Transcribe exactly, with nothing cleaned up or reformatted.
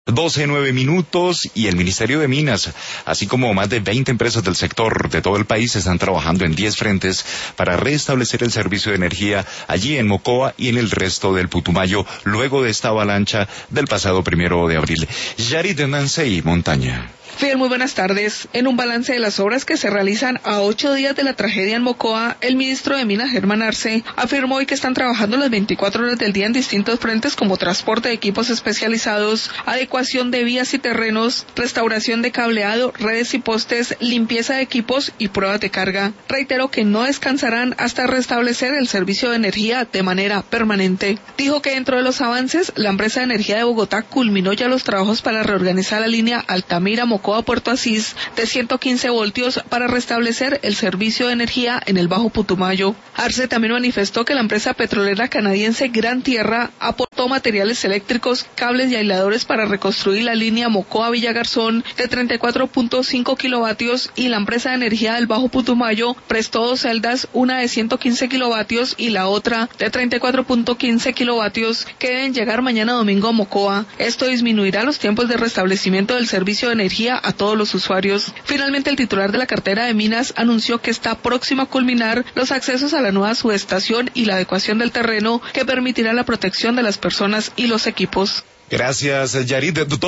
doce, nueve minutos, y el Ministerio de Minas, así como más de veinte empresas del sector de todo el país, están trabajando en diez frentes para restablecer el servicio de energía allí en Mocoa y en el resto del Putumayo, luego de esta avalancha del pasado primero de abril. Yarit Nansey, Montaña. Fidel, muy buenas tardes. En un balance de las obras que se realizan a ocho días de la tragedia en Mocoa, el ministro de Minas, Germán Arce, afirmó hoy que están trabajando las veinticuatro horas del día en distintos frentes como transporte de equipos especializados, adecuación de vías y terrenos, restauración de cableado, redes y postes, limpieza de equipos y pruebas de carga. Reiteró que no descansarán hasta restablecer el servicio de energía de manera permanente. Dijo que dentro de los avances, la empresa de energía de Bogotá culminó ya los trabajos para reorganizar la línea Altamira-Mocoa a Puerto Asís de ciento quince voltios para restablecer el servicio de energía en el Bajo Putumayo. Arce también manifestó que la empresa petrolera canadiense Gran Tierra aportó materiales eléctricos, cables y aisladores para reconstruir la línea Mocoa-Villagarzón de treinta y cuatro punto cinco kilovatios, y la empresa de energía del Bajo Putumayo prestó dos celdas, una de ciento quince kilovatios y la otra de treinta y cuatro punto quince kilovatios, que deben llegar mañana domingo a Mocoa. Esto disminuirá los tiempos de restablecimiento del servicio de energía a todos los usuarios. Finalmente, el titular de la cartera de Minas anunció que está próximo a culminar los accesos a la nueva subestación y la adecuación del terreno que permitirá la protección de las personas y los equipos. Gracias, Yarit.